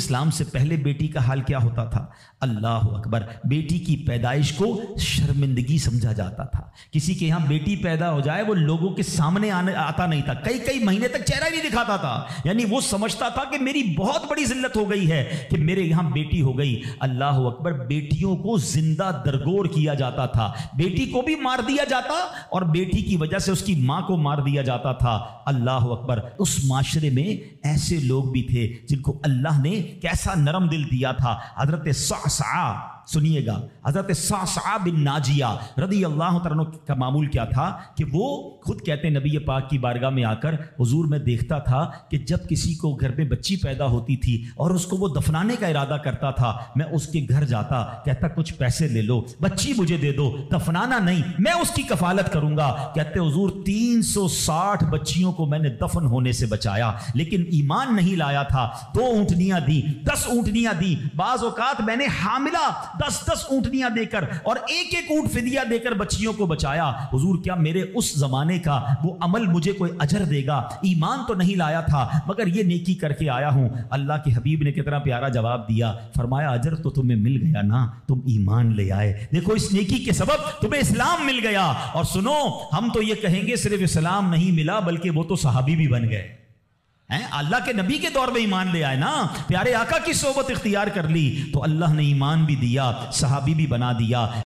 اسلام سے پہلے بیٹی کا حال کیا ہوتا تھا؟ اللہ اکبر، بیٹی کی پیدائش کو شرمندگی سمجھا جاتا تھا. کسی کے یہاں بیٹی پیدا ہو جائے وہ لوگوں کے سامنے آتا نہیں تھا، کئی مہینے تک چہرہ نہیں دکھاتا تھا. یعنی وہ سمجھتا تھا کہ میری بہت بڑی ذلت ہو گئی ہے کہ میرے یہاں بیٹی ہو گئی. اللہ اکبر، بیٹیوں کو زندہ درگور کیا جاتا تھا، بیٹی کو بھی مار دیا جاتا اور بیٹی کی وجہ سے اس کی ماں کو مار دیا جاتا تھا. اللہ اکبر، اس معاشرے میں ایسے لوگ بھی تھے جن کو اللہ نے کیسا نرم دل دیا تھا. حضرت صعصعہ، سنیے گا، حضرت صعصعہ بن ناجیہ رضی اللہ تعالیٰ عنہ کا معمول کیا تھا کہ وہ خود کہتے ہیں نبی پاک کی بارگاہ میں آ کر، حضور میں دیکھتا تھا کہ جب کسی کو گھر میں بچی پیدا ہوتی تھی اور اس کو وہ دفنانے کا ارادہ کرتا تھا، میں اس کے گھر جاتا، کہتا کچھ پیسے لے لو، بچی مجھے دے دو، دفنانا نہیں، میں اس کی کفالت کروں گا. کہتے حضور 360 بچیوں کو میں نے دفن ہونے سے بچایا، لیکن ایمان نہیں لایا تھا. 2 اونٹنیاں دی، 10 اونٹنیاں دی، بعض اوقات میں نے حاملہ 10 اونٹنیاں دے کر اور ایک اونٹ فدیہ دے کر بچیوں کو بچایا. حضور کیا میرے اس زمانے کا وہ عمل مجھے کوئی اجر دے گا؟ ایمان تو نہیں لایا تھا مگر یہ نیکی کر کے آیا ہوں. اللہ کے حبیب نے کتنا پیارا جواب دیا، فرمایا اجر تو تمہیں مل گیا نا، تم ایمان لے آئے. دیکھو اس نیکی کے سبب تمہیں اسلام مل گیا. اور سنو، ہم تو یہ کہیں گے صرف اسلام نہیں ملا بلکہ وہ تو صحابی بھی بن گئے. اللہ کے نبی کے دور میں ایمان لے آئے نا، پیارے آقا کی صحبت اختیار کر لی تو اللہ نے ایمان بھی دیا، صحابی بھی بنا دیا.